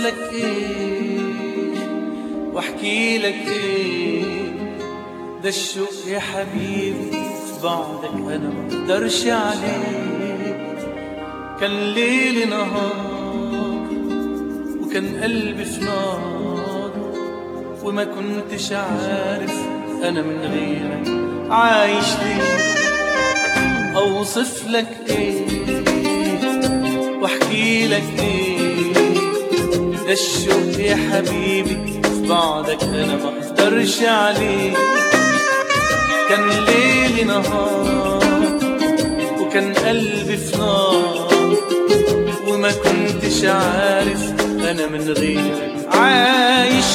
لك ايه واحكي لك ايه؟ ده الشوق يا حبيبي في بعدك انا ما اقدرش عليه. كان ليل نهار وكان قلبي في نار، وما كنتش عارف انا من غيرك عايش ليه. اوصف لك ايه واحكي لك ايه؟ ده الشوق يا حبيبي في بعدك انا ما اقدرش عليه. كان ليل نهار وكان قلبي في نار، وما كنتش عارف انا من غيرك عايش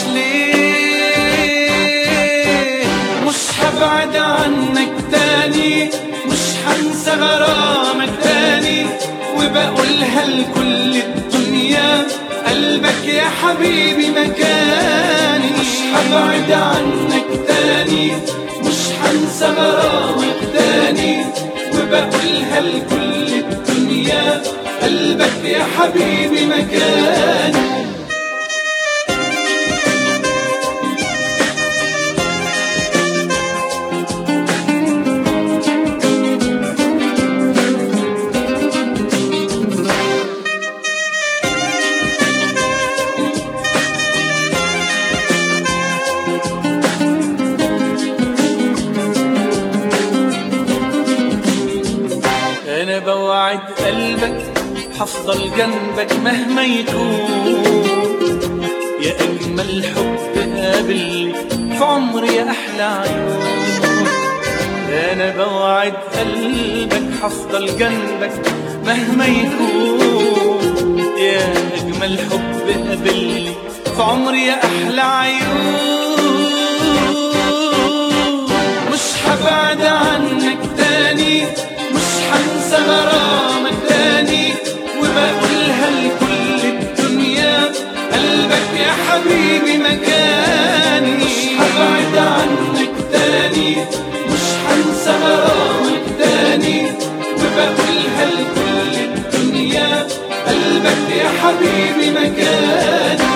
ليه. مش هبعد عنك تاني، مش هنسى غرامك تاني، وبقولها لكل الدنيا قلبك يا حبيبي مكاني. مش هبعد عنك تاني، مش هنسى غرامك تاني، وبقولها لكل الدنيا قلبك يا حبيبي مكاني. أنا بوعد قلبك حفضل جنبك مهما يكون، يا أجمل حب قابلني في عمري يا أحلى عيون. أنا بوعد قلبك حفضل جنبك مهما يكون، يا أجمل حب قابلني في عمري يا أحلى عيون. مش هبعد عنك تاني، مش هنسى غرامك تاني، وبقولها لكل الدنيا قلبك يا حبيبي مكاني. مش هبعد عنك تاني، مش هنسى غرامك تاني، وبقولها لكل الدنيا قلبك يا حبيبي مكاني.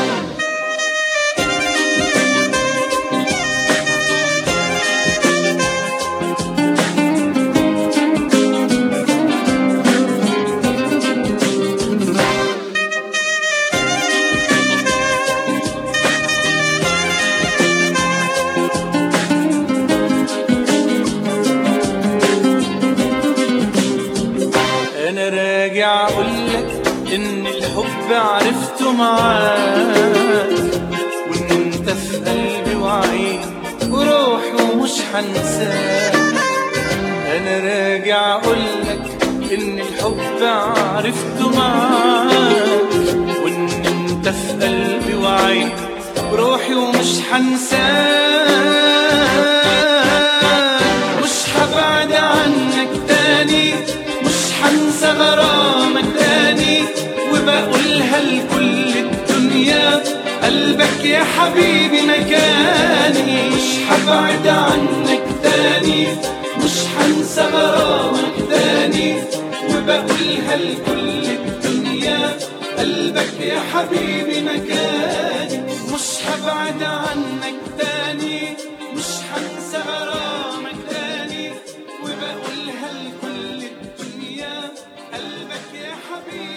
أنا راجع أقولك إن الحب عرفته معاك، وإن أنت في قلبي وعيني وروحي ومش هنساك. أنا راجع أقولك إن الحب عرفته معاك، وإن أنت في قلبي وعيني وروحي ومش هنساك. مش هبعد عنك تاني، مش هنسى غرامك تاني، وبقولها لكل الدنيا قلبك يا حبيبي مكاني. مش هبعد عنك تاني، مش هنسى غرامك تاني، وبقولها لكل الدنيا قلبك يا حبيبي مكاني. مش هبعد عنك تاني، مش هنسى غرامك تاني، وبقولها لكل الدنيا قلبك يا حبيبي.